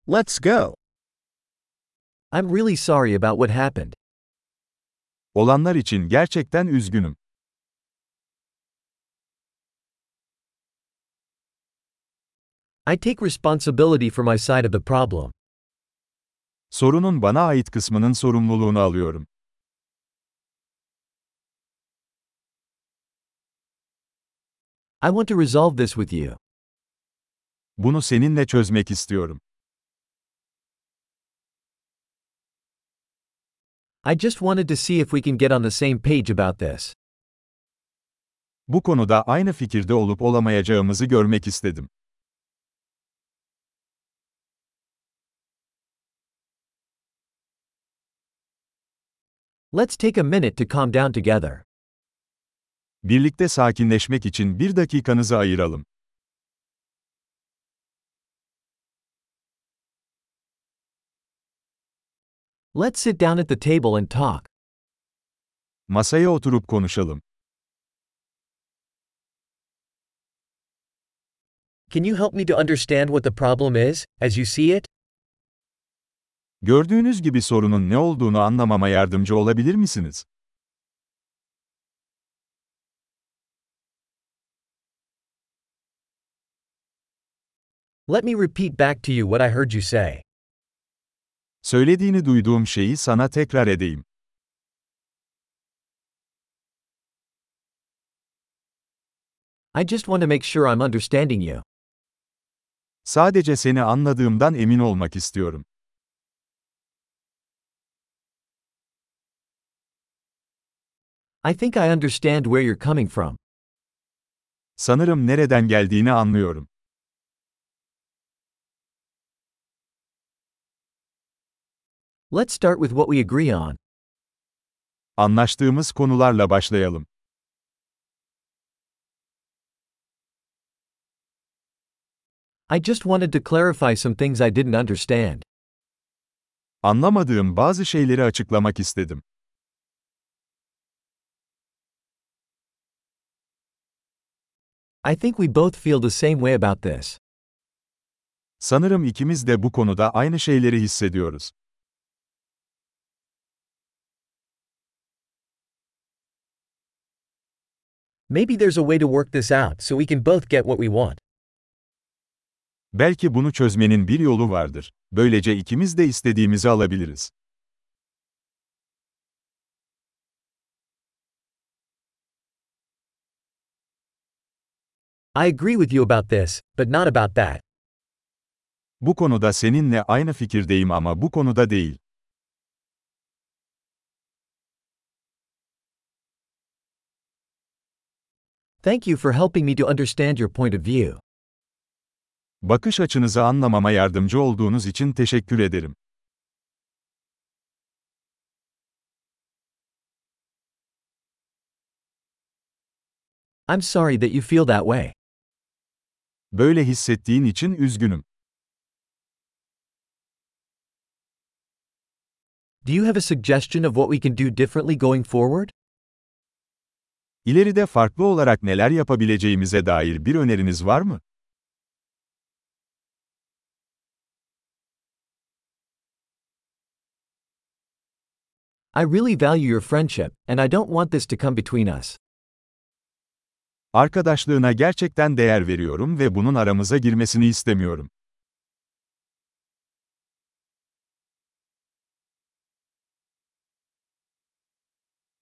Let's go. I'm really sorry about what happened. Olanlar için gerçekten üzgünüm. I take responsibility for my side of the problem. Sorunun bana ait kısmının sorumluluğunu alıyorum. I want to resolve this with you. Bunu seninle çözmek istiyorum. I just wanted to see if we can get on the same page about this. Bu konuda aynı fikirde olup olamayacağımızı görmek istedim. Let's take a minute to calm down together. Birlikte sakinleşmek için bir dakikanızı ayıralım. Let's sit down at the table and talk. Masaya oturup konuşalım. Can you help me to understand what the problem is, as you see it? Gördüğünüz gibi sorunun ne olduğunu anlamama yardımcı olabilir misiniz? Let me repeat back to you what I heard you say. Söylediğini duyduğum şeyi sana tekrar edeyim. I just want to make sure I'm understanding you. Sadece seni anladığımdan emin olmak istiyorum. I think I understand where you're coming from. Sanırım nereden geldiğini anlıyorum. Let's start with what we agree on. Anlaştığımız konularla başlayalım. I just wanted to clarify some things I didn't understand. Anlamadığım bazı şeyleri açıklamak istedim. I think we both feel the same way about this. Sanırım ikimiz de bu konuda aynı şeyleri hissediyoruz. Maybe there's a way to work this out so we can both get what we want. Belki bunu çözmenin bir yolu vardır. Böylece ikimiz de istediğimizi alabiliriz. I agree with you about this, but not about that. Bu konuda seninle aynı fikirdeyim ama bu konuda değil. Thank you for helping me to understand your point of view. Bakış açınızı anlamama yardımcı olduğunuz için teşekkür ederim. I'm sorry that you feel that way. Böyle hissettiğin için üzgünüm. Do you have a suggestion of what we can do differently going forward? İleride farklı olarak neler yapabileceğimize dair bir öneriniz var mı? I really value your friendship, and I don't want this to come between us. Arkadaşlığına gerçekten değer veriyorum ve bunun aramıza girmesini istemiyorum.